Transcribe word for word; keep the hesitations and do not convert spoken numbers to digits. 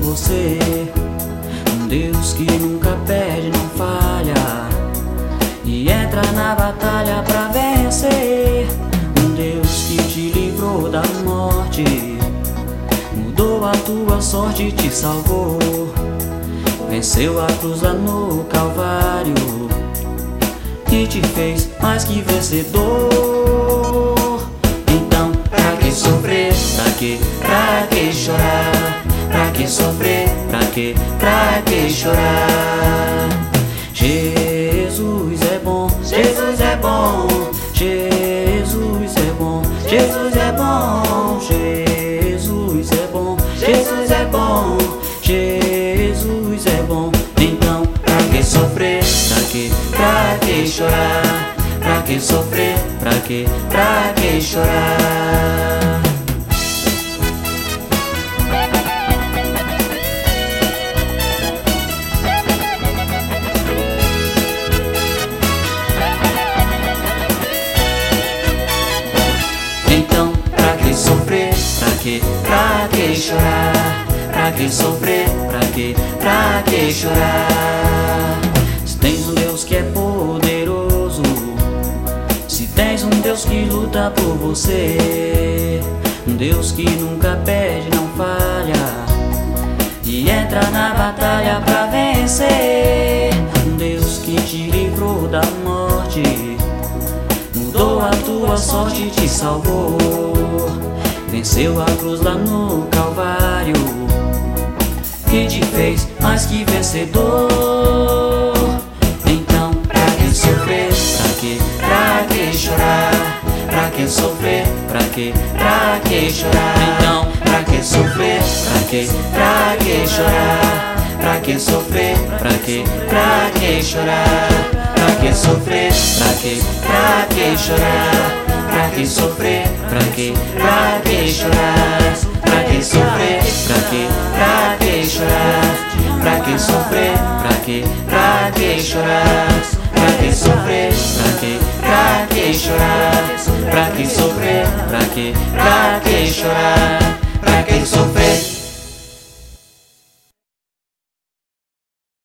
você. Um Deus que nunca perde, não falha, e entra na batalha pra vencer. Um Deus que te livrou da morte, mudou a tua sorte e te salvou. Venceu a cruz lá no Calvário e te fez mais que vencedor. Então, pra que sofrer? Pra que? Pra que chorar? Pra que sofrer? Pra que? Pra que chorar? Jesus é bom, Jesus é bom, Jesus é bom, Jesus é bom, Jesus é bom, Jesus é bom, Jesus é bom. Então, pra que sofrer? Pra que? Pra que chorar? Pra que sofrer? Pra que? Pra que chorar? Então, pra que sofrer? Pra que? Pra que chorar? Pra que sofrer? Pra que? Pra que chorar? Se tens um Deus que é poderoso, se tens um Deus que luta por você, um Deus que nunca perde, não falha, e entra na batalha pra vencer. Um Deus que te livrou da morte, mudou a tua sorte e te salvou. Venceu a cruz lá no Calvário e te fez mais que vencedor. Então, pra que sofrer? Pra que? Pra que chorar? Pra que sofrer? Pra que? Pra que chorar? Então, pra que sofrer? Pra que? Pra que chorar? Pra que sofrer? Pra que? Pra que chorar? Pra que sofrer? Pra que? Pra que chorar? Pra que sofrer? Pra que? Pra que chorar? Pra que sofrer? Pra que? Pra que chorar? Pra que sofrer? Pra que? Pra que chorar? Pra que sofrer? Pra que? Pra que chorar? Pra que sofrer? Pra que? Pra que chorar?